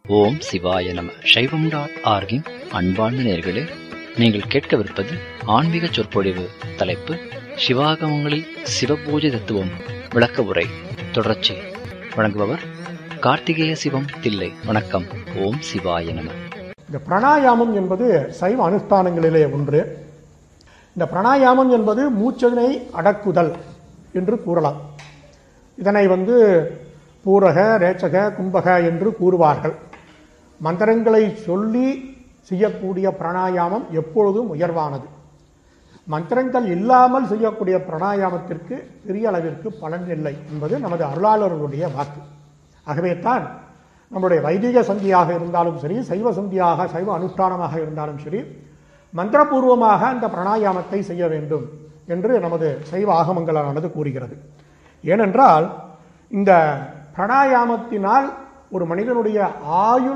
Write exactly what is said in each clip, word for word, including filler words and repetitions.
ஓம் சிவாய நம. சைவம் டாட் ஆர்கின் அன்பார்ந்த நேயர்களே, நீங்கள் கேட்கவிருப்பது ஆன்மீக சொற்பொழிவு. தலைப்பு சிவாகமங்களில் சிவபூஜை தத்துவம் விளக்க உரை. தொடர்ச்சி. வழங்குபவர் கார்த்திகேய சிவம் தில்லை. வணக்கம். ஓம் சிவாய நம. இந்த பிராணாயாமம் என்பது சைவ அனுஷ்டானங்களிலே ஒன்று. இந்த பிராணாயாமம் என்பது மூச்சனை அடக்குதல் என்று கூறலாம். இதனை வந்து பூரக, ரேச்சக, கும்பக என்று கூறுவார்கள். மந்திரங்களை சொல்லி செய்யக்கூடிய பிராணாயாமம் எப்பொழுதும் உயர்வானது. மந்திரங்கள் இல்லாமல் செய்யக்கூடிய பிராணாயாமத்திற்கு பெரிய அளவிற்கு பலன் இல்லை என்பது நமது அருளாளர்களுடைய வாக்கு. ஆகவே தான் நம்முடைய வைதிக சந்தியாக இருந்தாலும் சரி, சைவ சந்தியாக சைவ அனுஷ்டானமாக இருந்தாலும் சரி, மந்திரபூர்வமாக அந்த பிராணாயாமத்தை செய்ய வேண்டும் என்று நமது சைவ ஆகமங்களானது கூறுகிறது. ஏனென்றால் இந்த பிராணாயாமத்தினால் ஒரு மனிதனுடைய ஆயுள்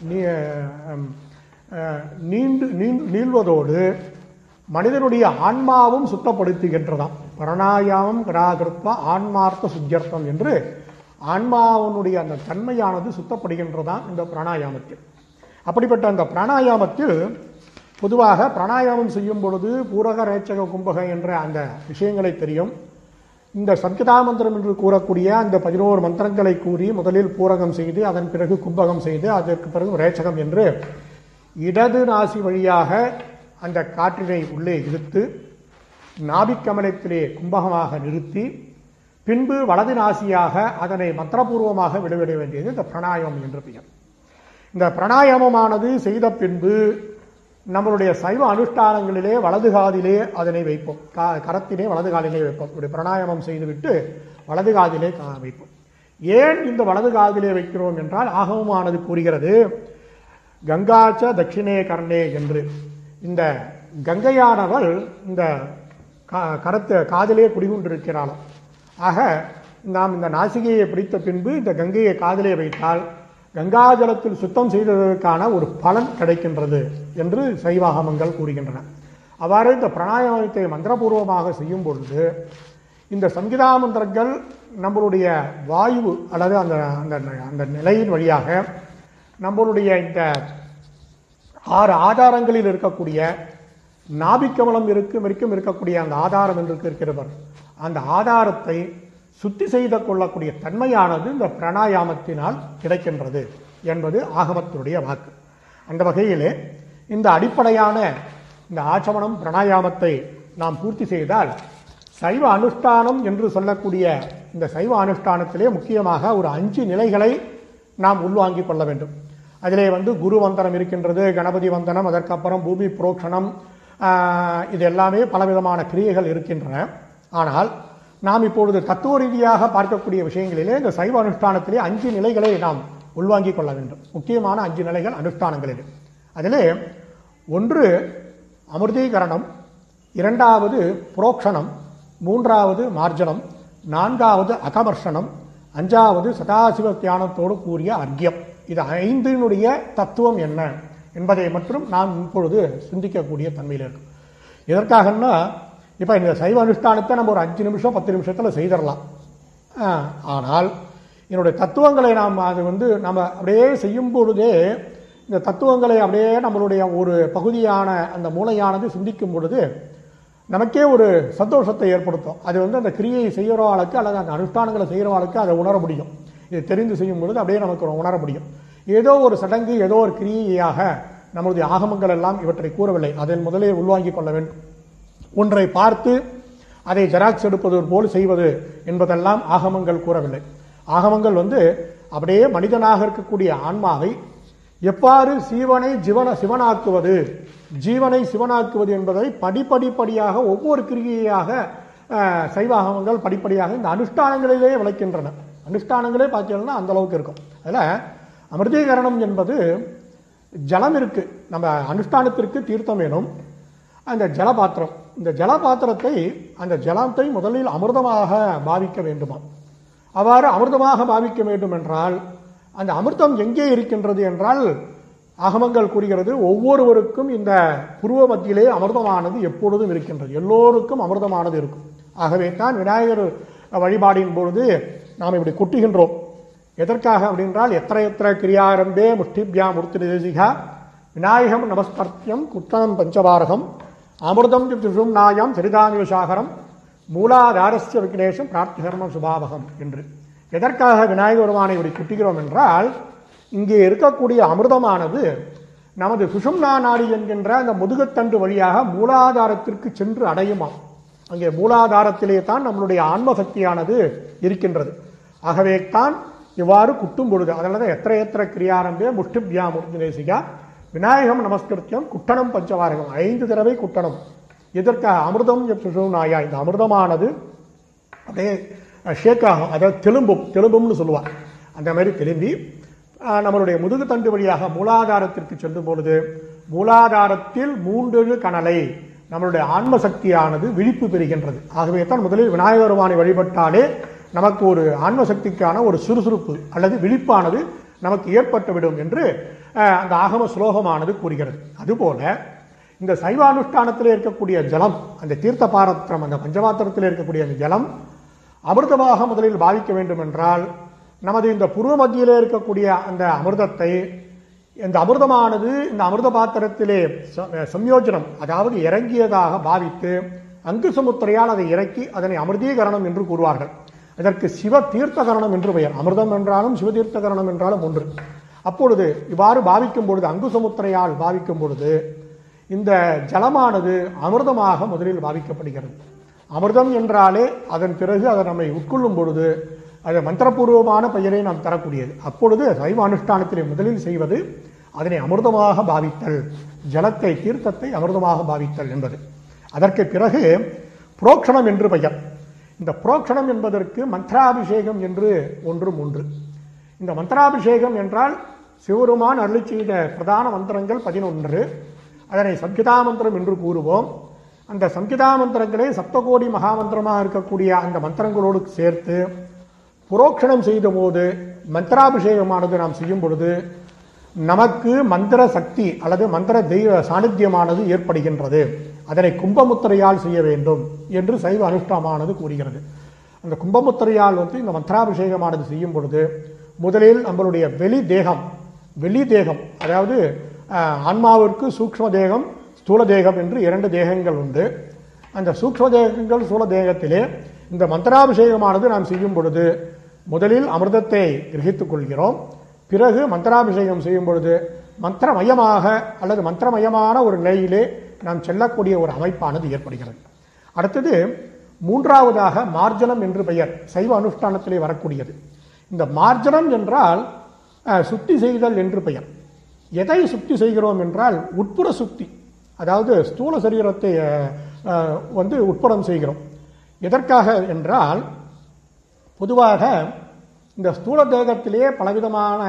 நீண்டு நீள்வதோடு மனிதனுடைய ஆன்மாவும் சுத்தப்படுத்துகின்றதாம். பிராணாயாமம் கிராகிருத்வா ஆன்மார்த்த சுத்தியர்த்தம் என்று ஆன்மாவனுடைய அந்த தன்மையானது சுத்தப்படுகின்றதாம் இந்த பிராணாயாமத்தில். அப்படிப்பட்ட அந்த பிராணாயாமத்தில் பொதுவாக பிராணாயாமம் செய்யும் பொழுது பூரக, ரேச்சக, கும்பக என்ற அந்த விஷயங்களை தெரியும். இந்த சம்கிதா மந்திரம் என்று கூறக்கூடிய அந்த பதினோரு மந்திரங்களை கூறி முதலில் பூரகம் செய்து அதன் பிறகு கும்பகம் செய்து அதற்கு பிறகு ரேச்சகம் என்று இடது நாசி வழியாக அந்த காற்றினை உள்ளே இழுத்து நாபிக்கமலத்திலே கும்பகமாக நிறுத்தி பின்பு வலது நாசியாக அதனை மந்திரபூர்வமாக விடுவிட வேண்டியது இந்த பிராணாயாமம் என்று பெயர். இந்த பிராணாயாமமானது செய்த பின்பு நம்மளுடைய சைவ அனுஷ்டானங்களிலே வலது காதிலே அதனை வைப்போம். கரத்திலே வலது காலிலே வைப்போம். இப்படி பிராணாயாமம் செய்துவிட்டு வலது காதிலே வைப்போம். ஏன் இந்த வலது காதிலே வைக்கிறோம் என்றால், ஆகமமானது கூறுகிறது கங்காச்ச தட்சிணே கர்ணே என்று. இந்த கங்கையானவள் இந்த கரத்து காதிலே குடிகொண்டிருக்கிறாள். ஆக நாம் இந்த நாசிகையை பிடித்த பின்பு இந்த கங்கையை காதிலே வைத்தால் கங்காஜலத்தில் சுத்தம் செய்ததற்கான ஒரு பலன் கிடைக்கின்றது என்று சைவாகமங்கள் கூறுகின்றன. அவ்வாறு இந்த பிராணாயாமத்தை மந்திரபூர்வமாக செய்யும் பொழுது இந்த சம்கிதா மந்திரங்கள் நம்மளுடைய வாயு அல்லது அந்த அந்த நிலையின் வழியாக நம்மளுடைய இந்த ஆறு ஆதாரங்களில் இருக்கக்கூடிய நாபிக்கமலம் இருக்கும் வரைக்கும் இருக்கக்கூடிய அந்த ஆதாரம் என்று இருக்கிறவர் அந்த ஆதாரத்தை சுத்தி செய்து கொள்ளக்கூடிய தன்மையானது இந்த பிராணாயாமத்தினால் கிடைக்கின்றது என்பது ஆகமத்தினுடைய வாக்கு. அந்த வகையிலே இந்த அடிப்படையான இந்த ஆச்சமனம் பிராணாயாமத்தை நாம் பூர்த்தி செய்தால் சைவ அனுஷ்டானம் என்று சொல்லக்கூடிய இந்த சைவ அனுஷ்டானத்திலே முக்கியமாக ஒரு அஞ்சு நிலைகளை நாம் உள்வாங்கிக் கொள்ள வேண்டும். அதிலே வந்து குரு வந்தனம் இருக்கின்றது, கணபதி வந்தனம், அதற்கப்புறம் பூமி புரோக்ஷணம், இது எல்லாமே பலவிதமான கிரியைகள் இருக்கின்றன. ஆனால் நாம் இப்பொழுது தத்துவ ரீதியாக பார்க்கக்கூடிய விஷயங்களிலே இந்த சைவ அனுஷ்டானத்திலே அஞ்சு நிலைகளை நாம் உள்வாங்கிக் கொள்ள வேண்டும். முக்கியமான அஞ்சு நிலைகள் அனுஷ்டானங்களிலே. அதிலே ஒன்று அமிர்தீகரணம், இரண்டாவது புரோக்ஷணம், மூன்றாவது மார்ஜனம், நான்காவது அகமர்ஷனம், அஞ்சாவது சதாசிவ தியானத்தோடு கூறிய அர்க்கியம். இது ஐந்தினுடைய தத்துவம் என்ன என்பதை மட்டும் நாம் இப்பொழுது சிந்திக்கக்கூடிய தன்மையில் இருக்கும். எதற்காகன்னா, இப்போ இந்த சைவ அனுஷ்டானத்தை நம்ம ஒரு அஞ்சு நிமிஷம் பத்து நிமிஷத்தில் செய்திடலாம். ஆனால் என்னுடைய தத்துவங்களை நாம் அது வந்து நம்ம அப்படியே செய்யும் பொழுதே இந்த தத்துவங்களை அப்படியே நம்மளுடைய ஒரு பகுதியான அந்த மூளையானது சிந்திக்கும் பொழுது நமக்கே ஒரு சந்தோஷத்தை ஏற்படுத்தும். அது வந்து அந்த கிரியை செய்கிறவாளுக்கு அல்லது அந்த அனுஷ்டானங்களை செய்கிறவாளுக்கு அதை உணர முடியும். இது தெரிந்து செய்யும் பொழுது அப்படியே நமக்கு உணர முடியும். ஏதோ ஒரு சடங்கு, ஏதோ ஒரு கிரியையாக நம்மளுடைய ஆகமங்கள் எல்லாம் இவற்றை கூறவில்லை. அதில் முதலே உள்வாங்கிக் கொள்ள வேண்டும். ஒன்றை பார்த்து அதை ஜெராக்ஸ் எடுப்பது போல் செய்வது என்பதெல்லாம் ஆகமங்கள் கூறவில்லை. ஆகமங்கள் வந்து அப்படியே மனிதனாக இருக்கக்கூடிய ஆன்மாவை எவ்வாறு சீவனை ஜீவன சிவனாக்குவது ஜீவனை சிவனாக்குவது என்பதை படிப்படிப்படியாக ஒவ்வொரு கிரியையாக சைவாகமங்கள் படிப்படியாக இந்த அனுஷ்டானங்களிலே விளக்கின்றன. அனுஷ்டானங்களே பார்த்தீங்கன்னா அந்த அளவுக்கு இருக்கும். அதில் அமிர்தீகரணம் என்பது ஜலம் இருக்கு, நம்ம அனுஷ்டானத்திற்கு தீர்த்தம் வேணும். அந்த ஜலபாத்திரம், இந்த ஜலபாத்திரத்தை அந்த ஜலத்தை முதலில் அமிர்தமாக பாவிக்க வேண்டுமா? அவ்வாறு அமிர்தமாக பாவிக்க வேண்டும் என்றால் அந்த அமிர்தம் எங்கே இருக்கின்றது என்றால் ஆகமங்கள் கூறுகிறது ஒவ்வொருவருக்கும் இந்த புருவ மத்தியிலே அமிர்தமானது எப்பொழுதும் இருக்கின்றது. எல்லோருக்கும் அமிர்தமானது இருக்கும். ஆகவே தான் விநாயகர் வழிபாடின் பொழுது நாம் இப்படி கொட்டுகின்றோம். எதற்காக அப்படின்றால் எத்திர எத்திர கிரியாரம்பே முஷ்டிபியா மூர்த்தி நிதேசிகா விநாயகம் நமஸ்கர்த்தியம் குத்தனம் பஞ்சபாரகம் அமிர்தம் திஷும் நாயம் சரிதானிவசாகரம் மூலாதாரஸ்ய விக்னேஷம் பிரார்த்திகர்மம் சுபாவகம் என்று. எதற்காக விநாயக பெருமானை இப்படி குட்டுகிறோம் என்றால், இங்கே இருக்கக்கூடிய அமிர்தமானது நமது சுஷும்னா நாடி என்கின்ற அந்த முதுகுத்தண்டு வழியாக மூலாதாரத்திற்கு சென்று அடையுமா. அங்கே மூலாதாரத்திலே தான் நம்மளுடைய ஆன்மசக்தியானது இருக்கின்றது. ஆகவே தான் இவ்வாறு குட்டும் பொழுது, அதனால தான் எத்திர எத்திர கிரியாரம்பே முஷ்டிபியா மூர்த்தி தேசிகா விநாயகம் நமஸ்கிருத்தியம் குட்டணம் பஞ்சவாரகம், ஐந்து தடவை குட்டணம். இதற்காக அமிர்தம் சுஷும்னாயா, இந்த அமிர்தமானது அப்படியே ஷேக் ஆகும், அதாவது தெலும்பும் தெலும்பும்னு சொல்லுவார். அந்த மாதிரி தெலும்பி நம்மளுடைய முதுகு தண்டு வழியாக மூலாதாரத்திற்கு செல்லும் பொழுது மூலாதாரத்தில் மூன்று கணலை நம்மளுடைய ஆன்மசக்தியானது விழிப்பு பெறுகின்றது. ஆகவே தான் முதலில் விநாயகர் பெருமானை வழிபட்டாலே நமக்கு ஒரு ஆன்மசக்திக்கான ஒரு சுறுசுறுப்பு அல்லது விழிப்பானது நமக்கு ஏற்பட்டுவிடும் என்று அந்த ஆகம ஸ்லோகமானது கூறுகிறது. அதுபோல இந்த சைவானுஷ்டானத்தில் இருக்கக்கூடிய ஜலம், அந்த தீர்த்த பாத்திரம், அந்த பஞ்சபாத்திரத்தில் இருக்கக்கூடிய அந்த ஜலம் அமிர்தமாக முதலில் பாவிக்க வேண்டும் என்றால், நமது இந்த புருவ மத்தியிலே இருக்கக்கூடிய அந்த அமிர்தத்தை, இந்த அமிர்தமானது இந்த அமிர்த பாத்திரத்திலே சம்யோஜனம், அதாவது இறங்கியதாக பாவித்து அங்குசமுத்திரையால் அதை இறக்கி அதனை அமிர்தீகரணம் என்று கூறுவார்கள். அதற்கு சிவ தீர்த்தகரணம் என்று பெயர். அமிர்தம் என்றாலும் சிவதீர்த்தகரணம் என்றாலும் ஒன்று. அப்பொழுது இவ்வாறு பாவிக்கும் பொழுது, அங்குசமுத்திரையால் பாவிக்கும் பொழுது இந்த ஜலமானது அமிர்தமாக முதலில் பாவிக்கப்படுகிறது. அமிர்தம் என்றாலே அதன் பிறகு அதை நம்மை உட்கொள்ளும் பொழுது அது மந்திரபூர்வமான பெயரை நாம் தரக்கூடியது. அப்பொழுது சைவ அனுஷ்டானத்திலே முதலில் செய்வது அதனை அமிர்தமாக பாவித்தல், ஜலத்தை தீர்த்தத்தை அமிர்தமாக பாவித்தல் என்பது. அதற்கு பிறகு புரோக்ஷணம் என்று பெயர். இந்த புரோக்ஷணம் என்பதற்கு மந்திராபிஷேகம் என்று ஒன்றும் ஒன்று. இந்த மந்திராபிஷேகம் என்றால் சிவருமான் அருளி செய்த பிரதான மந்திரங்கள் பதினொன்று. அதனை சம்ஹிதா மந்திரம் என்று கூறுவோம். அந்த சம்ஹிதா மந்திரங்களே சப்தகோடி மகாமந்திரமாக இருக்கக்கூடிய அந்த மந்திரங்களோடு சேர்த்து புரோக்ஷணம் செய்த போது மந்திராபிஷேகமானது நாம் செய்யும் பொழுது நமக்கு மந்திர சக்தி அல்லது மந்திர தெய்வ சாநித்தியமானது ஏற்படுகின்றது. அதனை கும்பமுத்திரையால் செய்ய வேண்டும் என்று சைவ அனுஷ்டானமானது கூறுகிறது. அந்த கும்பமுத்திரையால் வந்து இந்த மந்திராபிஷேகமானது செய்யும் பொழுது முதலில் நம்மளுடைய வெளி தேகம், வெளி தேகம், அதாவது ஆன்மாவிற்கு சூக்ஷ்ம தேகம், ஸ்தூல தேகம் என்று இரண்டு தேகங்கள் உண்டு. அந்த சூக்ஷ்ம தேகங்கள் ஸ்தூல தேகத்திலே இந்த மந்திராபிஷேகமானது நாம் செய்யும் பொழுது முதலில் அமிர்தத்தை கிரகித்துக் கொள்கிறோம். பிறகு மந்திராபிஷேகம் செய்யும் பொழுது மந்திரமயமாக அல்லது மந்திரமயமான ஒரு நிலையிலே நாம் செல்லக்கூடிய ஒரு அமைப்பானது ஏற்படுகிறது. அடுத்தது மூன்றாவதாக மார்ஜனம் என்று பெயர், சைவ அனுஷ்டானத்திலே வரக்கூடியது. இந்த மார்ஜனம் என்றால் சுத்தி செய்தல் என்று பெயர். எதை சுத்தி செய்கிறோம் என்றால் உட்புற சுத்தி, அதாவது ஸ்தூல சரீரத்தை வந்து உட்புறம் செய்கிறோம். எதற்காக என்றால், பொதுவாக இந்த ஸ்தூல தேகத்திலே பலவிதமான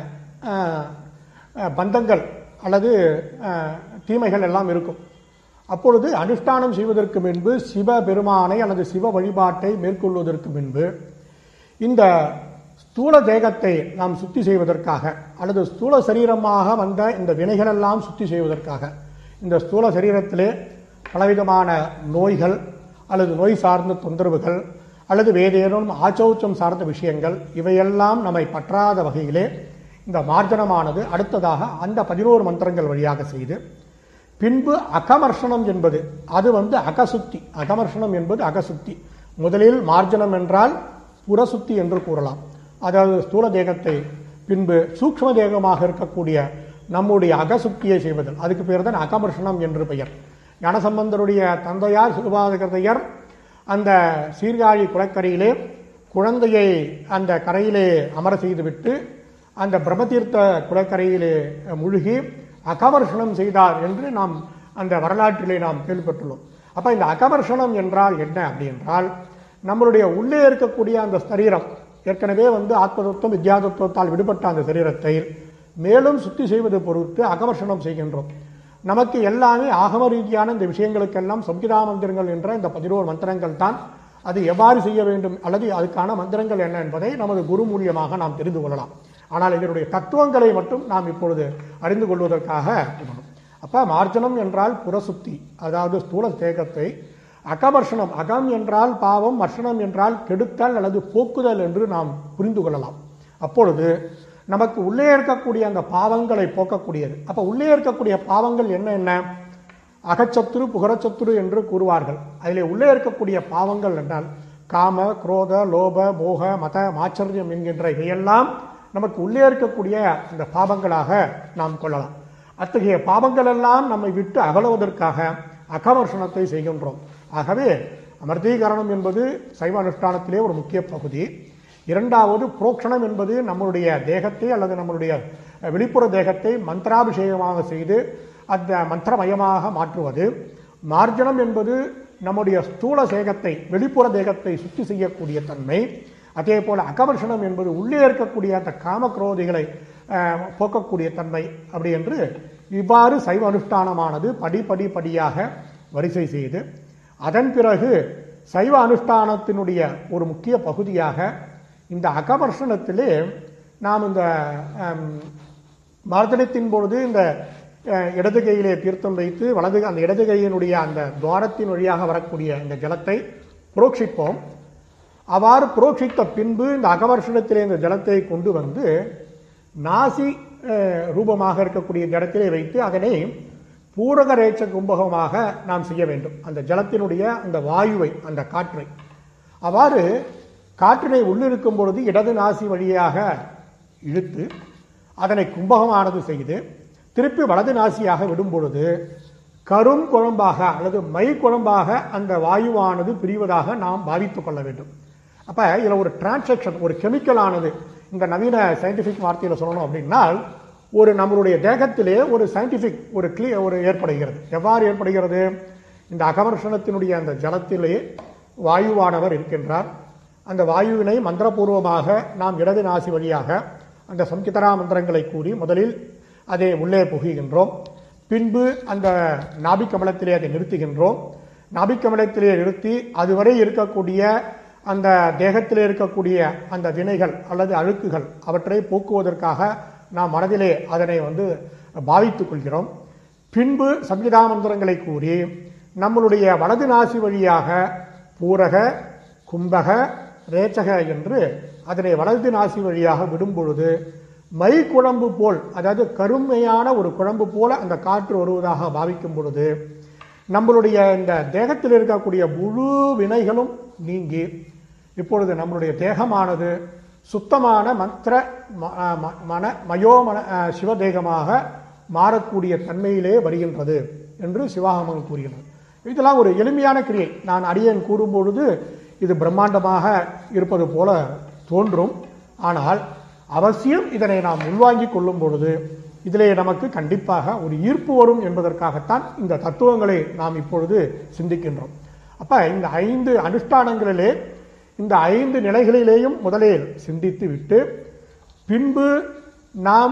பந்தங்கள் அல்லது தீமைகள் எல்லாம் இருக்கும். அப்பொழுது அனுஷ்டானம் செய்வதற்கு முன்பு சிவ பெருமானை அல்லது சிவ வழிபாட்டை மேற்கொள்வதற்கு முன்பு இந்த ஸ்தூல தேகத்தை நாம் சுத்தி செய்வதற்காக அல்லது ஸ்தூல சரீரமாக வந்த இந்த வினைகளெல்லாம் சுத்தி செய்வதற்காக இந்த ஸ்தூல சரீரத்திலே பலவிதமான நோய்கள் அல்லது நோய் சார்ந்த தொந்தரவுகள் அல்லது வேறேனும் ஆச்சௌச்சம் சார்ந்த விஷயங்கள் இவையெல்லாம் நம்மை பற்றாத வகையிலே இந்த மார்ஜனமானது அடுத்ததாக அந்த பதினோரு மந்திரங்கள் வழியாக செய்து பின்பு அகமர்ஷனம் என்பது அது வந்து அகசுத்தி. அகமர்ஷனம் என்பது அகசுத்தி. முதலில் மார்ஜனம் என்றால் புறசுத்தி என்று கூறலாம். அதாவது ஸ்தூல தேகத்தை பின்பு சூக்ஷ்ம தேகமாக இருக்கக்கூடிய நம்முடைய அகசுத்தியை செய்வதல், அதுக்கு பேர் தான் அகமர்ஷனம் என்று பெயர். ஞானசம்பந்தருடைய தந்தையார் சிறுபாதகரையர் அந்த சீர்காழி குளக்கரையிலே குழந்தையை அந்த கரையிலே அமர செய்துவிட்டு அந்த பிரம்மதீர்த்த குளக்கரையிலே முழுகி அகமர்ஷனம் செய்தார் என்று நாம் அந்த வரலாற்றிலே நாம் கேள்விப்பட்டுள்ளோம். அப்ப இந்த அகமர்ஷனம் என்றால் என்ன அப்படி என்றால், நம்மளுடைய உள்ளே இருக்கக்கூடிய அந்த சரீரம் ஏற்கனவே வந்து ஆத்மதத்துவம் வித்யாதத்துவத்தால் விடுபட்ட அந்த சரீரத்தை மேலும் சுத்தி செய்வது பொறுத்து அகமர்ஷனம் செய்கின்றோம். நமக்கு எல்லாமே ஆகம ரீதியான இந்த விஷயங்களுக்கெல்லாம் சம்ஹிதா மந்திரங்கள் என்ற இந்த பதினோரு மந்திரங்கள் தான். அது எவ்வாறு செய்ய வேண்டும் அல்லது அதுக்கான மந்திரங்கள் என்ன என்பதை நமது குரு மூலியமாக நாம் தெரிந்து கொள்ளலாம். ஆனால் இதனுடைய தத்துவங்களை மட்டும் நாம் இப்பொழுது அறிந்து கொள்வதற்காக இருக்கணும். அப்ப மார்ஜனம் என்றால் புறசுத்தி, அதாவது ஸ்தூல தேகத்தை. அகமர்ஷனம், அகம் என்றால் பாவம், மர்ஷனம் என்றால் கெடுத்தல் அல்லது போக்குதல் என்று நாம் புரிந்து கொள்ளலாம். அப்பொழுது நமக்கு உள்ளே இருக்கக்கூடிய அந்த பாவங்களை போக்கக்கூடியது. அப்ப உள்ளே இருக்கக்கூடிய பாவங்கள் என்ன என்ன? அகச்சத்துரு புகரச்சத்துரு என்று கூறுவார்கள். அதிலே உள்ளே இருக்கக்கூடிய பாவங்கள் என்றால் காம, குரோத, லோப, மோக, மத, மாச்சரியம் என்கின்ற இவையெல்லாம் நமக்கு உள்ளே இருக்கக்கூடிய அந்த பாவங்களாக நாம் கொள்ளலாம். அத்தகைய பாவங்கள் எல்லாம் நம்மை விட்டு அகலுவதற்காக அகவர்ஷணத்தை செய்கின்றோம். ஆகவே அமர்தீகரணம் என்பது சைவ அனுஷ்டானத்திலே ஒரு முக்கிய பகுதி. இரண்டாவது புரோக்ஷணம் என்பது நம்முடைய தேகத்தை அல்லது நம்முடைய வெளிப்புற தேகத்தை மந்திராபிஷேகமாக செய்து அந்த மந்திரமயமாக மாற்றுவது. மார்ஜனம் என்பது நம்முடைய ஸ்தூல தேகத்தை வெளிப்புற தேகத்தை சுத்தி செய்யக்கூடிய தன்மை. அதே போல அகவர்ஷணம் என்பது உள்ளே இருக்கக்கூடிய அந்த காமக்ரோதிகளை போக்கக்கூடிய தன்மை. அப்படி என்று இவ்வாறு சைவ அனுஷ்டானமானது படிப்படி படியாக வரிசை செய்து அதன் பிறகு சைவ அனுஷ்டானத்தினுடைய ஒரு முக்கிய பகுதியாக இந்த அகவர்ஷணத்திலே நாம் இந்த மார்ஜனத்தின் பொழுது இந்த இடது கையிலே தீர்த்தம் வைத்து வலது அந்த இடது கையினுடைய அந்த துவாரத்தின் வழியாக வரக்கூடிய இந்த ஜலத்தை புரோக்ஷிப்போம். அவ்வாறு புரோக்ஷித்த பின்பு இந்த அகவர்ஷணத்திலே இந்த ஜலத்தை கொண்டு வந்து நாசி ரூபமாக இருக்கக்கூடிய ஜலத்திலே வைத்து அதனை பூரகரேட்ச கும்பகமாக நாம் செய்ய வேண்டும். அந்த ஜலத்தினுடைய அந்த வாயுவை அந்த காற்றை அவ்வாறு காற்றினை உள்ளிருக்கும் பொழுது இடது நாசி வழியாக இழுத்து அதனை கும்பகமானது செய்து திருப்பி வலது நாசியாக விடும் பொழுது கரும் குழம்பாக அல்லது மை குழம்பாக அந்த வாயுவானது பிரிவதாக நாம் பாவித்துக் கொள்ள வேண்டும். அப்ப இதுல ஒரு டிரான்சாக்ஷன், ஒரு கெமிக்கல் ஆனது, இந்த நவீன சயின்டிபிக் வார்த்தையில சொல்லணும் அப்படின்னா ஒரு நம்மளுடைய தேகத்திலே ஒரு சயின்டிபிக் ஒரு கிளி ஒரு ஏற்படுகிறது. எவ்வாறு ஏற்படுகிறது? இந்த அகவர்ஷணத்தினுடைய அந்த ஜலத்திலே வாயுவானவர் இருக்கின்றார். அந்த வாயுவினை மந்திரபூர்வமாக நாம் இடது நாசி வழியாக அந்த சம்கிதரா மந்திரங்களை கூறி முதலில் அதை உள்ளே புகுகின்றோம். பின்பு அந்த நாபிக்கமலத்திலே அதை நிறுத்துகின்றோம். நாபிக்கமலத்திலே நிறுத்தி அதுவரை இருக்கக்கூடிய அந்த தேகத்திலே இருக்கக்கூடிய அந்த வினைகள் அல்லது அழுக்குகள் அவற்றை போக்குவதற்காக நாம் மனதிலே அதனை வந்து பாவித்துக் கொள்கிறோம். பின்பு சம்கிதா மந்திரங்களை கூறி நம்மளுடைய வலது நாசி வழியாக பூரக, கும்பக, ரேச்சக என்று அதனை வலது நாசி வழியாக விடும் பொழுது மை குழம்பு போல், அதாவது கருமையான ஒரு குழம்பு போல அந்த காற்று வருவதாக பாவிக்கும் பொழுது நம்மளுடைய இந்த தேகத்தில் இருக்கக்கூடிய முழு வினைகளும் நீங்கி இப்பொழுது நம்மளுடைய தேகமானது சுத்தமான மந்திர மன மயோமன சிவதேகமாக மாறக்கூடிய தன்மையிலே வருகின்றது என்று சிவாகமம் கூறுகிறது. இதெல்லாம் ஒரு எளிமையான கிரியை. நான் அடியேன் கூறும் பொழுது இது பிரம்மாண்டமாக இருப்பது போல தோன்றும். ஆனால் அவசியம் இதனை நாம் உள்வாங்கிக் கொள்ளும் பொழுது இதிலே நமக்கு கண்டிப்பாக ஒரு ஈர்ப்பு வரும் என்பதற்காகத்தான் இந்த தத்துவங்களை நாம் இப்பொழுது சிந்திக்கின்றோம். அப்ப இந்த ஐந்து அனுஷ்டானங்களிலே இந்த ஐந்து நிலைகளிலேயும் முதலில் சிந்தித்து விட்டு பின்பு நாம்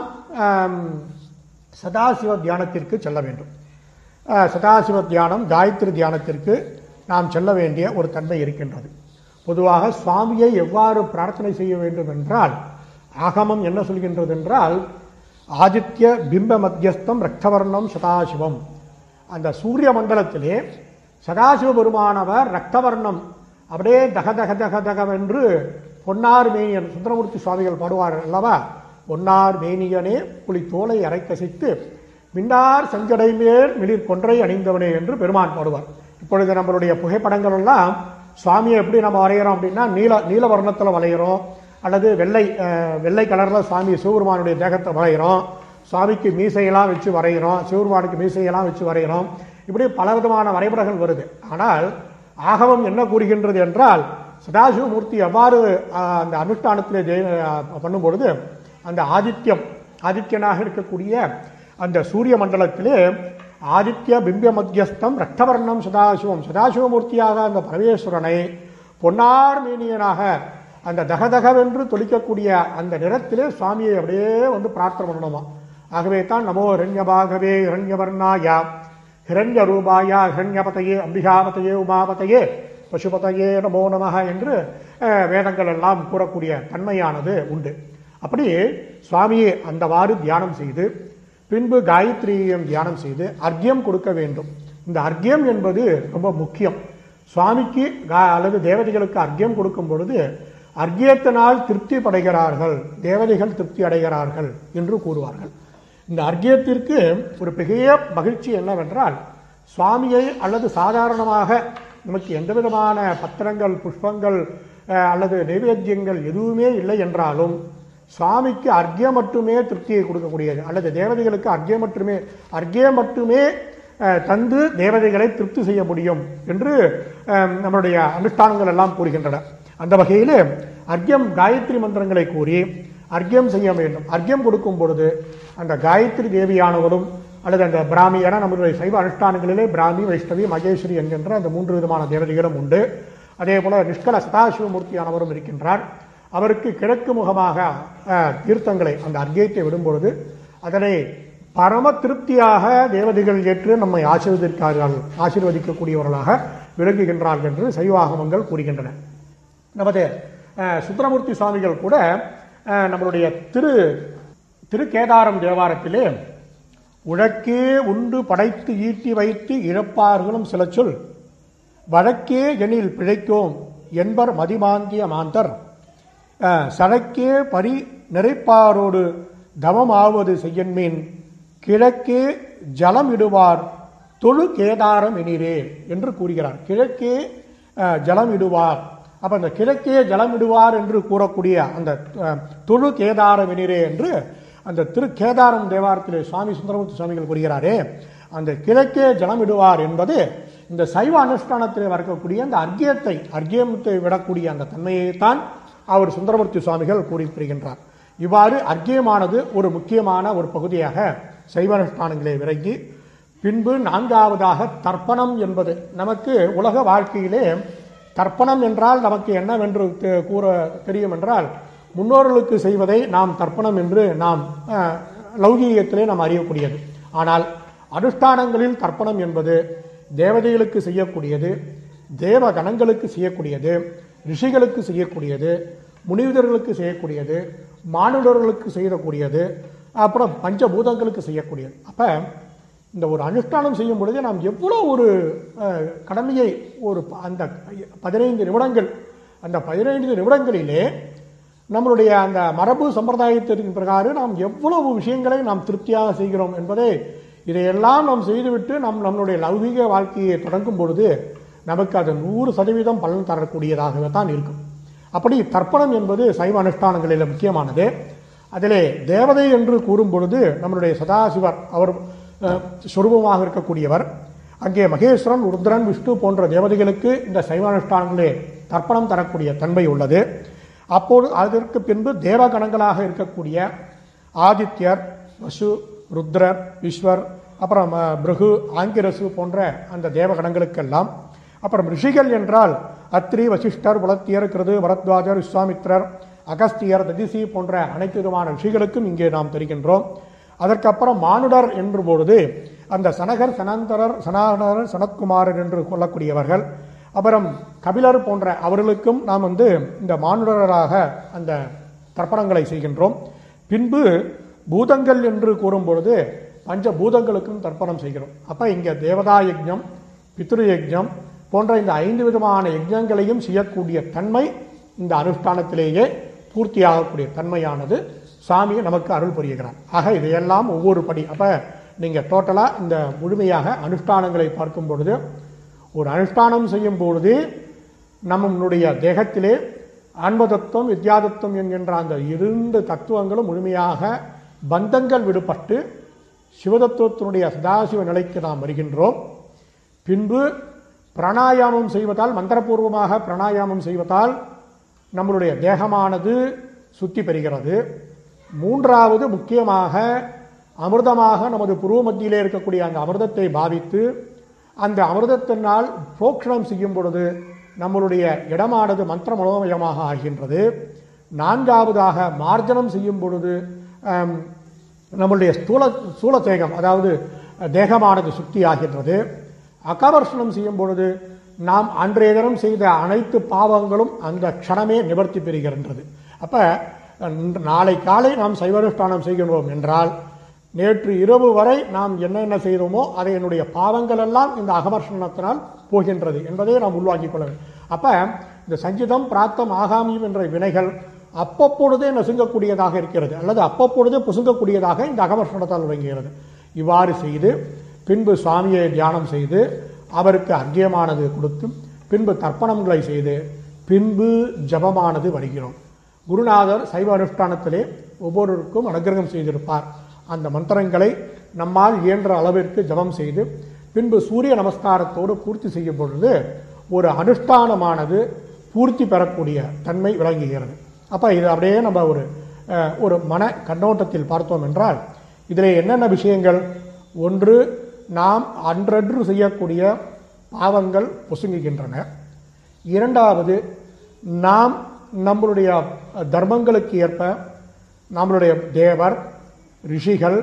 சதாசிவ தியானத்திற்கு செல்ல வேண்டும். சதாசிவ தியானம், காயத்ரி தியானத்திற்கு நாம் செல்ல வேண்டிய ஒரு தன்மை இருக்கின்றது. பொதுவாக சுவாமியை எவ்வாறு பிரார்த்தனை செய்ய வேண்டும் என்றால், ஆகமம் என்ன சொல்கின்றது என்றால், ஆதித்ய பிம்ப மத்தியஸ்தம் ரக்தவர்ணம் சதாசிவம். அந்த சூரிய மண்டலத்திலே சதாசிவ பெருமானவர் ரக்தவர்ணம் அப்படியே தக தக தக தகவென்று பொன்னார் மேனியன் சுந்தரமூர்த்தி சுவாமிகள் பாடுவார்கள் அல்லவா, பொன்னார் மேனியனே புலி தோலை அரைக்கசைத்து மின்னார் செஞ்சடை மேல் மிளிர் கொன்றை அணிந்தவனே என்று பெருமான் பாடுவார். இப்பொழுது நம்மளுடைய புகைப்படங்கள் எல்லாம் சுவாமியை எப்படி நம்ம வரைகிறோம் அப்படின்னா நீல நீல வர்ணத்தில் வரைகிறோம், அல்லது வெள்ளை வெள்ளை கலர்ல சுவாமி சிவபெருமானுடைய தேகத்தை வரைகிறோம், சுவாமிக்கு மீசையெல்லாம் வச்சு வரைகிறோம், சிவபெருமானுக்கு மீசையெல்லாம் வச்சு வரைகிறோம். இப்படி பல விதமான வரைபடங்கள் வருது. ஆனால் ஆகமம் என்ன கூறுகின்றது என்றால், சதாசிவமூர்த்தி எவ்வாறு அந்த அனுஷ்டானத்திலே பண்ணும்பொழுது அந்த ஆதித்யம் ஆதித்யனாக இருக்கக்கூடிய அந்த சூரிய மண்டலத்திலே ஆதித்ய பிம்ப மத்தியஸ்தம் ரக்தவர்ணம் சதாசிவம், சதாசிவமூர்த்தியாக அந்த பரமேஸ்வரனை பொன்னார் மேனியனாக அந்த தகதகவென்று தொளிக்கக்கூடிய அந்த நிறத்திலே சுவாமியை அப்படியே வந்து பிரார்த்தனை பண்ணணுமா. ஆகவே தான் நமோ ஹிரண்யபாகவே ஹிரண்யவர்ணாயா ஹிரண்ய ரூபாயா ஹிரண்யபதையே அம்பிகாபதையே உமாபதையே பசுபதையே நமோ நமக என்று வேதங்கள் எல்லாம் கூறக்கூடிய தன்மையானது உண்டு. அப்படி சுவாமியை அந்தவாறு தியானம் செய்து பின்பு காயத்ரியும் தியானம் செய்து அர்க்கியம் கொடுக்க வேண்டும். இந்த அர்க்கியம் என்பது ரொம்ப முக்கியம். சுவாமிக்கு அல்லது தேவதைகளுக்கு அர்க்கியம் கொடுக்கும் பொழுது அர்க்கியத்தினால் திருப்தி படைகிறார்கள், தேவதைகள் திருப்தி அடைகிறார்கள் என்று கூறுவார்கள். இந்த அர்க்கியத்திற்கு ஒரு பெரிய மகிழ்ச்சி என்னவென்றால், சுவாமியை அல்லது சாதாரணமாக நமக்கு எந்த விதமான பத்திரங்கள், புஷ்பங்கள் அல்லது நைவேத்தியங்கள் எதுவுமே இல்லை என்றாலும் சுவாமிக்கு அர்க்கியம் மட்டுமே திருப்தியை கொடுக்கக்கூடியது, அல்லது தேவதைகளுக்கு அர்க்கியம் மட்டுமே அர்க்கியம் மட்டுமே தந்து தேவதைகளை திருப்தி செய்ய முடியும் என்று நம்மளுடைய அனுஷ்டானங்கள் எல்லாம் கூறுகின்றன. அந்த வகையில் அர்க்கியம் காயத்ரி மந்திரங்களை கூறி அர்க்கியம் செய்ய வேண்டும். அர்க்கியம் கொடுக்கும் பொழுது அந்த காயத்ரி தேவியானவரும் அல்லது அந்த பிராமி, என நம்மளுடைய சைவ அனுஷ்டானங்களிலே பிராமி, வைஷ்ணவி, மகேஸ்வரி என்கின்ற அந்த மூன்று விதமான தேவதைகளும் உண்டு. அதே போல நிஷ்கல சதாசிவமூர்த்தியானவரும் இருக்கின்றார். அவருக்கு கிழக்கு முகமாக தீர்த்தங்களை அந்த அர்க்கியத்தை விடும்பொழுது அதனை பரம திருப்தியாக தேவதைகள் ஏற்று நம்மை ஆசீர்வதிக்கிறார்கள், ஆசீர்வதிக்கக்கூடியவர்களாக விளங்குகின்றார்கள் என்று சைவாகமங்கள் கூறுகின்றன. நமது சுந்தரமூர்த்தி சுவாமிகள் கூட நம்மளுடைய திரு திருக்கேதாரம் தேவாரத்திலே உழக்கே உண்டு படைத்து ஈட்டி வைத்து இழப்பார்களும் சில சொல் வழக்கே எனில் பிழைக்கோம் என்பர் மதிமாந்திய மாந்தர் சழக்கே பரி நிறைப்பாரோடு தவமாவது செய்யன்மீன் கிழக்கே ஜலம் இடுவார் தொழு கேதாரம் எனிரே என்று கூறுகிறார். கிழக்கே ஜலம் இடுவார். அப்ப அந்த கிழக்கே ஜலம் இடுவார் என்று கூறக்கூடிய அந்த தொழு கேதாரம் எனிரே என்று அந்த திரு கேதாரம் தேவாரத்திலே சுவாமி சுந்தரமூர்த்தி சுவாமிகள் கூறுகிறாரே, அந்த கிழக்கே ஜலம் இடுவார் என்பது இந்த சைவ அனுஷ்டானத்திலே வரக்கூடிய அந்த அர்க்கியத்தை அர்க்கியத்தை விடக்கூடிய அந்த தன்மையைத்தான் அவர் சுந்தரமூர்த்தி சுவாமிகள் கூறியிருக்கின்றார். இவ்வாறு அர்க்கியமானது ஒரு முக்கியமான ஒரு பகுதியாக சைவ அனுஷ்டானங்களே விளங்கி, பின்பு நான்காவதாக தர்ப்பணம் என்பது நமக்கு உலக வாழ்க்கையிலே தர்ப்பணம் என்றால் நமக்கு என்னவென்று கூற தெரியும் என்றால், முன்னோர்களுக்கு செய்வதை நாம் தர்ப்பணம் என்று நாம் லௌகீகத்திலே நாம் அறியக்கூடியது. ஆனால் அனுஷ்டானங்களில் தர்ப்பணம் என்பது தேவதைகளுக்கு செய்யக்கூடியது, தேவ கணங்களுக்கு செய்யக்கூடியது, ரிஷிகளுக்கு செய்யக்கூடியது, முனிவர்களுக்கு செய்யக்கூடியது, மானுடர்களுக்கு செய்யக்கூடியது, அப்புறம் பஞ்சபூதங்களுக்கு செய்யக்கூடியது. அப்ப இந்த ஒரு அனுஷ்டானம் செய்யும் பொழுது நாம் எவ்வளோ ஒரு கடமையை ஒரு அந்த பதினைந்து நிமிடங்கள் அந்த பதினைந்து நிமிடங்களிலே நம்மளுடைய அந்த மரபு சம்பிரதாயத்தின் பிரகாரம் நாம் எவ்வளவு விஷயங்களை நாம் திருப்தியாக செய்கிறோம் என்பதை இதையெல்லாம் நாம் செய்துவிட்டு நம் நம்மளுடைய லௌகீக வாழ்க்கையை தொடங்கும் பொழுது நமக்கு அது நூறு சதவீதம் பலன் தரக்கூடியதாகவே தான் இருக்கும். அப்படி தர்ப்பணம் என்பது சைவ அனுஷ்டானங்களில் முக்கியமானது. அதிலே தேவதை என்று கூறும் பொழுது நம்மளுடைய சதாசிவர் அவர் சொரூபமாக இருக்கக்கூடியவர். அங்கே மகேஸ்வரன், ருத்ரன், விஷ்ணு போன்ற தேவதைகளுக்கு இந்த சைவ அனுஷ்டானங்களே தர்ப்பணம் தரக்கூடிய தன்மை உள்ளது. அப்போது அதற்கு பின்பு தேவகணங்களாக இருக்கக்கூடிய ஆதித்யர், வசு, ருத்ரர், ஈஸ்வர், அப்புறம் பிருகு, ஆங்கிரசு போன்ற அந்த தேவகணங்களுக்கெல்லாம், அப்புறம் ரிஷிகள் என்றால் அத்ரி, வசிஷ்டர், புலத்தியர், கிருது, பரத்வாஜர், விஸ்வாமித்ரர், அகஸ்தியர், ததிசி போன்ற அனைத்து விதமான ரிஷிகளுக்கும் இங்கே நாம் தெரிகின்றோம். அதற்கப்புறம் மானுடர் என்று பொழுது அந்த சனகர், சனந்தரர், சனாதனர், சனத்குமாரர் என்று கொள்ளக்கூடியவர்கள், அப்புறம் கபிலர் போன்ற அவர்களுக்கும் நாம் வந்து இந்த மானுடராக அந்த தர்ப்பணங்களை செய்கின்றோம். பின்பு பூதங்கள் என்று கூறும் பொழுது பஞ்ச பூதங்களுக்கும் தர்ப்பணம் செய்கிறோம். அப்ப இங்க தேவதா யஜ்ஞம், பித்ரு யஜ்ஞம் போன்ற இந்த ஐந்து விதமான யஜ்ஞங்களையும் செய்யக்கூடிய தன்மை இந்த அனுஷ்டானத்திலேயே பூர்த்தியாகக்கூடிய தன்மையானது சாமி நமக்கு அருள் புரிகிறார். ஆக இதையெல்லாம் ஒவ்வொரு படி, அப்ப நீங்க டோட்டலா இந்த முழுமையாக அனுஷ்டானங்களை பார்க்கும் பொழுது ஒரு அனுஷ்டானம் செய்யும் பொழுது நம்மளுடைய தேகத்திலே ஆன்மதத்துவம், வித்யாதத்துவம் என்கின்ற அந்த இரண்டு தத்துவங்களும் முழுமையாக பந்தங்கள் விடுபட்டு சிவதத்துவத்தினுடைய சதாசிவ நிலைக்கு நாம் வருகின்றோம். பின்பு பிராணாயாமம் செய்வதால், மந்திரபூர்வமாக பிராணாயாமம் செய்வதால் நம்மளுடைய தேகமானது சுத்தி பெறுகிறது. மூன்றாவது முக்கியமாக அமிர்தமாக நமது புருவ மத்தியிலே இருக்கக்கூடிய அந்த அமிர்தத்தை பாவித்து அந்த அமிர்தத்தினால் புரோக்ஷணம் செய்யும் பொழுது நம்மளுடைய இடமானது மந்திர மனோமயமாக ஆகின்றது. நான்காவதாக மார்ஜனம் செய்யும் பொழுது நம்மளுடைய ஸ்தூல ஸ்தூல தேகம், அதாவது தேகமானது சுத்தி ஆகின்றது. அகவர்ஷணம் செய்யும் பொழுது நாம் அன்றைய தினம் செய்த அனைத்து பாவங்களும் அந்த க்ஷணமே நிவர்த்தி பெறுகின்றது. அப்ப நாளை காலை நாம் சைவானுஷ்டானம் செய்கின்றோம் என்றால் நேற்று இரவு வரை நாம் என்னென்ன செய்தோமோ அதை என்னுடைய பாவங்கள் எல்லாம் இந்த அகமர்ஷணத்தினால் போகின்றது என்பதை நாம் உள்வாங்கிக் கொள்ள வேண்டும். அப்ப இந்த சஞ்சிதம் பிராத்தம் ஆகாமியம் என்ற வினைகள் அப்பப்பொழுதே நசுங்கக்கூடியதாக இருக்கிறது, அல்லது அப்பப்பொழுதே புசுங்கக்கூடியதாக இந்த அகமர்ஷணத்தால் விளங்குகிறது. இவ்வாறு செய்து பின்பு சுவாமியை தியானம் செய்து அவருக்கு அர்க்கியமானது கொடுத்து பின்பு தர்ப்பணங்களை செய்து பின்பு ஜபமானது வருகிறோம். குருநாதர் சைவ அனுஷ்டானத்திலே ஒவ்வொருவருக்கும் அனுகிரகம் செய்திருப்பார். அந்த மந்திரங்களை நம்மால் இயன்ற அளவிற்கு ஜபம் செய்து பின்பு சூரிய நமஸ்காரத்தோடு பூர்த்தி செய்யும் பொழுது ஒரு அனுஷ்டானமானது பூர்த்தி பெறக்கூடிய தன்மை விளங்குகிறது. அப்போ இது அப்படியே நம்ம ஒரு ஒரு மன கண்ணோட்டத்தில் பார்த்தோம் என்றால் இதில் என்னென்ன விஷயங்கள்? ஒன்று, நாம் அன்றன்று செய்யக்கூடிய பாவங்கள் பொசுங்குகின்றன. இரண்டாவது, நாம் நம்மளுடைய தர்மங்களுக்கு ஏற்ப நம்மளுடைய தேவர், ரிஷிகள்,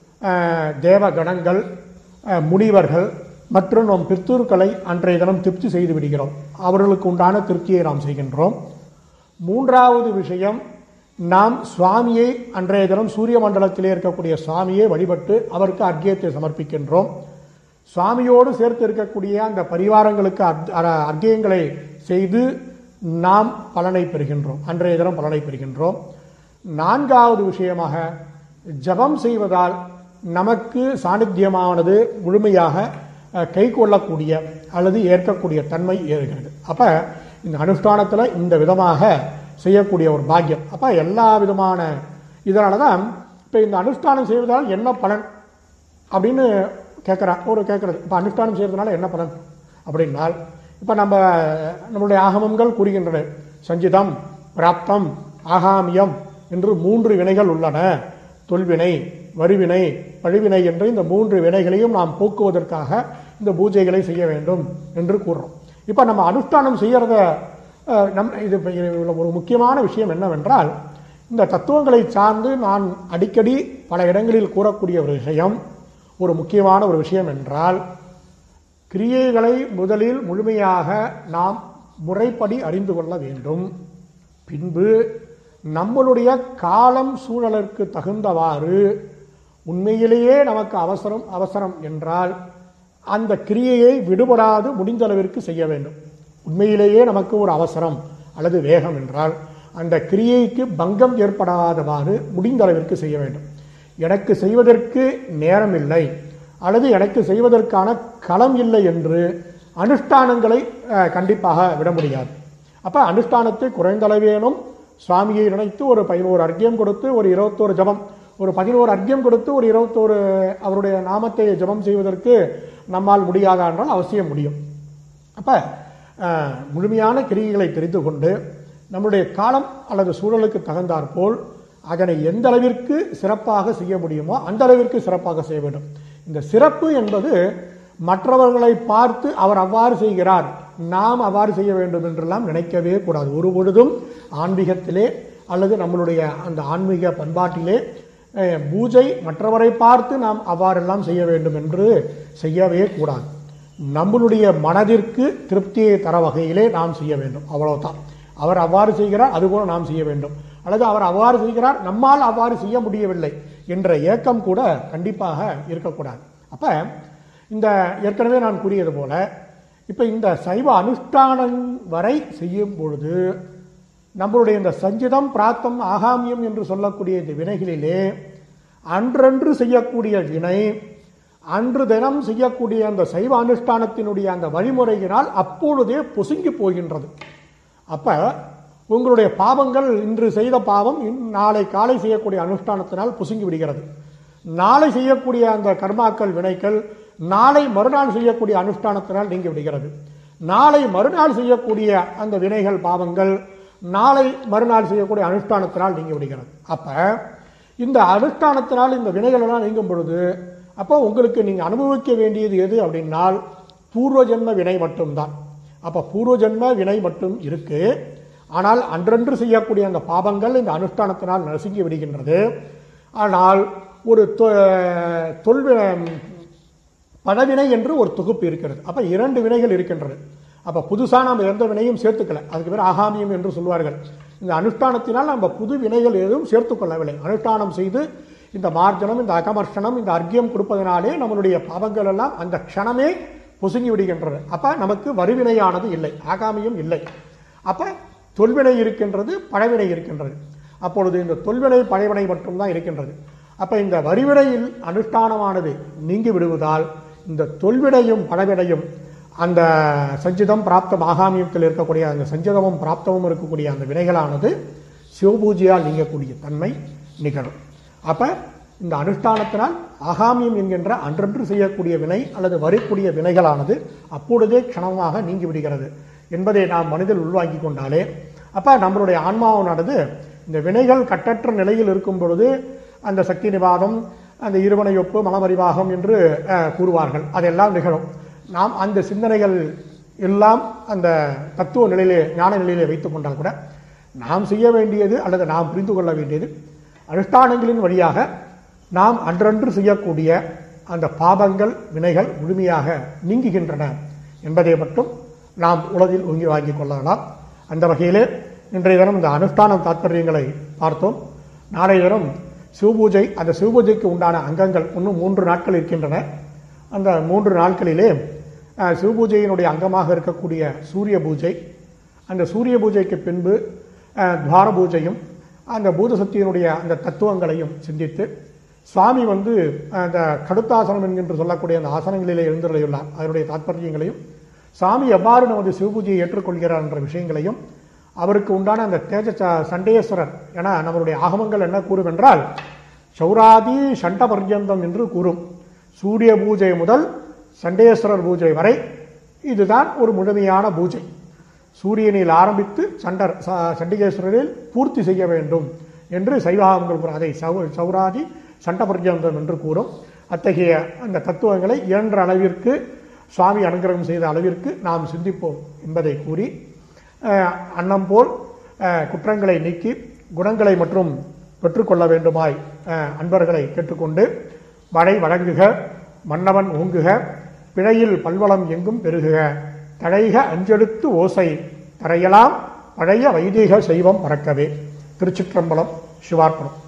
தேவகணங்கள், முனிவர்கள் மற்றும் நம் பித்தூர்களை அன்றைய தினம் திருப்தி செய்து விடுகிறோம். அவர்களுக்கு உண்டான திருப்தியை நாம் செய்கின்றோம். மூன்றாவது விஷயம், நாம் சுவாமியை அன்றைய தினம் சூரிய மண்டலத்திலே இருக்கக்கூடிய சுவாமியை வழிபட்டு அவருக்கு அர்க்கியத்தை சமர்ப்பிக்கின்றோம். சுவாமியோடு சேர்த்து இருக்கக்கூடிய அந்த பரிவாரங்களுக்கு அர்க்கியங்களை செய்து நாம் பலனை பெறுகின்றோம், அன்றைய தினம் பலனை பெறுகின்றோம். நான்காவது விஷயமாக, ஜபம் செய்வதால் நமக்கு சாநித்தியமானது முழுமையாக கை கொள்ளக்கூடிய அல்லது ஏற்கக்கூடிய தன்மை ஏறுகிறது. அப்ப இந்த அனுஷ்டானத்தில் இந்த விதமாக செய்யக்கூடிய ஒரு பாக்கியம். அப்ப எல்லா விதமான இதனால தான் இப்போ இந்த அனுஷ்டானம் செய்வதால் என்ன பலன் அப்படின்னு கேட்குறா ஒரு கேட்கறது. இப்போ அனுஷ்டானம் செய்வதனால என்ன பலன் அப்படின்னால், இப்போ நம்ம நம்மளுடைய ஆகமங்கள் கூறுகின்றன, சஞ்சிதம், பிராப்தம், ஆகாமியம் என்று மூன்று வினைகள் உள்ளன. தொல்வினை, வரிவினை, பழிவினை என்று இந்த மூன்று வினைகளையும் நாம் போக்குவதற்காக இந்த பூஜைகளை செய்ய வேண்டும் என்று கூறுறோம். இப்போ நம்ம அனுஷ்டானம் செய்யறத நம் இது ஒரு முக்கியமான விஷயம் என்னவென்றால், இந்த தத்துவங்களை சார்ந்து நான் அடிக்கடி பல இடங்களில் கூறக்கூடிய ஒரு விஷயம், ஒரு முக்கியமான ஒரு விஷயம் என்றால், கிரியைகளை முதலில் முழுமையாக நாம் முறைப்படி அறிந்து கொள்ள வேண்டும். பின்பு நம்மளுடைய காலம் சூழலுக்கு தகுந்தவாறு உண்மையிலேயே நமக்கு அவசரம் அவசரம் என்றால் அந்த கிரியையை விடுபடாது முடிந்த அளவிற்கு செய்ய வேண்டும். உண்மையிலேயே நமக்கு ஒரு அவசரம் அல்லது வேகம் என்றால் அந்த கிரியைக்கு பங்கம் ஏற்படாதவாறு முடிந்த அளவிற்கு செய்ய வேண்டும். எனக்கு செய்வதற்கு நேரம் இல்லை அல்லது எனக்கு செய்வதற்கான களம் இல்லை என்று அனுஷ்டானங்களை கண்டிப்பாக விட முடியாது. அப்ப அனுஷ்டானத்தை குறைந்த அளவேனும் சுவாமியை நினைத்து ஒரு பதினோரு அர்க்கியம் கொடுத்து ஒரு இருபத்தோரு ஜபம், ஒரு பதினோரு அர்க்கியம் கொடுத்து ஒரு இருபத்தோரு அவருடைய நாமத்தை ஜபம் செய்வதற்கு நம்மால் முடியாதா என்றால் அவசியம் முடியும். அப்ப முழுமையான கிரியைகளை தெரிந்து கொண்டு நம்முடைய காலம் அல்லது சூழலுக்கு தகுந்தாற்போல் அதனை எந்த அளவிற்கு சிறப்பாக செய்ய முடியுமோ அந்த அளவிற்கு சிறப்பாக செய்ய வேண்டும். இந்த சிறப்பு என்பது மற்றவர்களை பார்த்து அவர் அவ்வாறு செய்கிறார், நாம் அவ்வாறு செய்ய வேண்டும் என்றெல்லாம் நினைக்கவே கூடாது. ஒரு பொழுதும் ஆன்மீகத்திலே அல்லது நம்மளுடைய அந்த ஆன்மீக பண்பாட்டிலே பூஜை மற்றவரை பார்த்து நாம் அவ்வாறெல்லாம் செய்ய வேண்டும் என்று செய்யவே கூடாது. நம்மளுடைய மனதிற்கு திருப்தியை தர வகையிலே நாம் செய்ய வேண்டும், அவ்வளவுதான். அவர் அவ்வாறு செய்கிறார், அதுபோல நாம் செய்ய வேண்டும். அல்லது அவர் அவ்வாறு செய்கிறார், நம்மால் அவ்வாறு செய்ய முடியவில்லை என்ற ஏக்கம் கூட கண்டிப்பாக இருக்கக்கூடாது. அப்ப இந்த ஏற்கனவே நான் கூறியது போல இப்ப இந்த சைவ அனுஷ்டானம் வரை செய்யும் பொழுது நம்மளுடைய இந்த சஞ்சிதம், பிராத்தம், ஆகாமியம் என்று சொல்லக்கூடிய இந்த வினைகளிலே அன்றன்று செய்யக்கூடிய வினை அன்று தினம் செய்யக்கூடிய அந்த சைவ அனுஷ்டானத்தினுடைய அந்த வழிமுறையினால் அப்பொழுதே பொசுங்கி போகின்றது. அப்ப உங்களுடைய பாவங்கள், இன்று செய்த பாவம் நாளை காலை செய்யக்கூடிய அனுஷ்டானத்தினால் பொசுங்கி விடுகிறது. நாளை செய்யக்கூடிய அந்த கர்மாக்கள், வினைகள் நாளை மறுநாள் செய்யக்கூடிய அனுஷ்டானத்தினால் நீங்கி விடுகிறது. நாளை மறுநாள் செய்யக்கூடிய அந்த வினைகள், பாவங்கள் நாளை மறுநாள் செய்யக்கூடிய அனுஷ்டானத்தினால் நீங்கி விடுகிறது. அப்ப இந்த அனுஷ்டானத்தினால் இந்த வினைகள் எல்லாம் நீங்கும் பொழுது அப்போ உங்களுக்கு நீங்க அனுபவிக்க வேண்டியது எது அப்படின்னால் பூர்வ ஜென்ம வினை மட்டும்தான். அப்ப பூர்வ ஜென்ம வினை மட்டும் இருக்கு. ஆனால் அன்றன்று செய்யக்கூடிய அந்த பாவங்கள் இந்த அனுஷ்டானத்தினால் நசுங்கி விடுகின்றது. ஆனால் ஒரு தொல்வி பழவினை என்று ஒரு தொகுப்பு இருக்கிறது. அப்ப இரண்டு வினைகள் இருக்கின்றது. அப்ப புதுசா நம்ம எந்த வினையும் சேர்த்துக்கல, அதுக்கு பேர் ஆகாமியம் என்று சொல்வார்கள். இந்த அனுஷ்டானத்தினால் நம்ம புது வினைகள் எதுவும் சேர்த்துக் கொள்ளவில்லை. அனுஷ்டானம் செய்து இந்த மார்ஜனம், இந்த அகமர்ஷனம், இந்த அர்க்கியம் கொடுப்பதனாலே நம்மளுடைய பாவங்கள் எல்லாம் அந்த க்ஷணமே பொசுங்கி விடுகின்றது. அப்ப நமக்கு வரிவினையானது இல்லை, ஆகாமியம் இல்லை. அப்ப தொல்வினை இருக்கின்றது, பழவினை இருக்கின்றது. அப்பொழுது இந்த தொல்வினை பழைவினை மட்டும்தான் இருக்கின்றது. அப்ப இந்த வரிவினையில் அனுஷ்டானமானது நீங்கி விடுவதால் இந்த தொல்வினையும் பழவினையும் அந்த சஞ்சிதம் பிராப்தம் ஆகாமியத்தில் இருக்கக்கூடிய அந்த சஞ்சிதமும் பிராப்தமும் இருக்கக்கூடிய அந்த வினைகளானது சிவபூஜையால் நீங்கக்கூடிய தன்மை நிகழும். அப்ப இந்த அனுஷ்டானத்தினால் ஆகாமியம் என்கின்ற அன்றன்று செய்யக்கூடிய வினை அல்லது வரக்கூடிய வினைகளானது அப்பொழுதே க்ஷணமாக நீங்கி விடுகிறது என்பதை நாம் மனதில் உள்வாங்கி கொண்டாலே அப்ப நம்மளுடைய ஆன்மாவானது இந்த வினைகள் கட்டற்ற நிலையில் இருக்கும் பொழுது அந்த சக்தி நிவாதம், அந்த இருவனையொப்பு, மனமறிவாகம் என்று கூறுவார்கள். அதெல்லாம் நிகழும். நாம் அந்த சிந்தனைகள் எல்லாம் அந்த தத்துவ நிலையிலே, ஞான நிலையிலே வைத்துக் கொண்டால் கூட நாம் செய்ய வேண்டியது அல்லது நாம் புரிந்து கொள்ள வேண்டியது அனுஷ்டானங்களின் வழியாக நாம் அன்றன்று செய்யக்கூடிய அந்த பாபங்கள் வினைகள் முழுமையாக நீங்குகின்றன என்பதை மட்டும் நாம் உலகில் ஒங்கி வாங்கிக் கொள்ளலாம். அந்த வகையிலே இன்றைய தினம் இந்த அனுஷ்டான தாற்பயங்களை பார்த்தோம். நாளைய தினம் சிவபூஜை, அந்த சிவபூஜைக்கு உண்டான அங்கங்கள் இன்னும் மூன்று நாட்கள் இருக்கின்றன. அந்த மூன்று நாட்களிலே சிவபூஜையினுடைய அங்கமாக இருக்கக்கூடிய சூரிய பூஜை, அந்த சூரிய பூஜைக்கு பின்பு துவார பூஜையும் அந்த பூதசக்தியினுடைய அந்த தத்துவங்களையும் சிந்தித்து சுவாமி வந்து அந்த கடுத்தாசனம் என்கின்ற சொல்லக்கூடிய அந்த ஆசனங்களிலே எழுந்துள்ளார், அதனுடைய தாற்பயங்களையும் சுவாமி எவ்வாறு நமது சிவபூஜையை ஏற்றுக்கொள்கிறார் என்ற விஷயங்களையும் அவருக்கு உண்டான அந்த தேஜ சண்டேஸ்வரர் என நம்மளுடைய ஆகமங்கள் என்ன கூறும் என்றால் சௌராதி சண்ட பர்யந்தம் என்று கூறும். சூரிய பூஜை முதல் சண்டேஸ்வரர் பூஜை வரை இதுதான் ஒரு முழுமையான பூஜை. சூரியனில் ஆரம்பித்து சண்டர் சண்டிகேஸ்வரரில் பூர்த்தி செய்ய வேண்டும் என்று சைவாகமங்கள் கூறும். அதை சௌராதி சண்ட பர்யந்தம் என்று கூறும். அத்தகைய அந்த தத்துவங்களை இயன்ற அளவிற்கு சுவாமி அனுகிரகம் செய்த அளவிற்கு நாம் சிந்திப்போம் என்பதை கூறி அன்னம் போல் குற்றங்களை நீக்கி குணங்களை மற்றும் பெற்றுக்கொள்ள வேண்டுமாய் அன்பர்களை கேட்டுக்கொண்டு வடை வழங்குக, மன்னவன் ஓங்குக, பிழையில் பல்வளம் எங்கும் பெருகுக, தழைக அஞ்செழுத்து ஓசை தரையலாம் பழைய வைதீக செய்வம் பறக்கவே. திருச்சிற்றம்பலம். சிவார்ப்பணம்.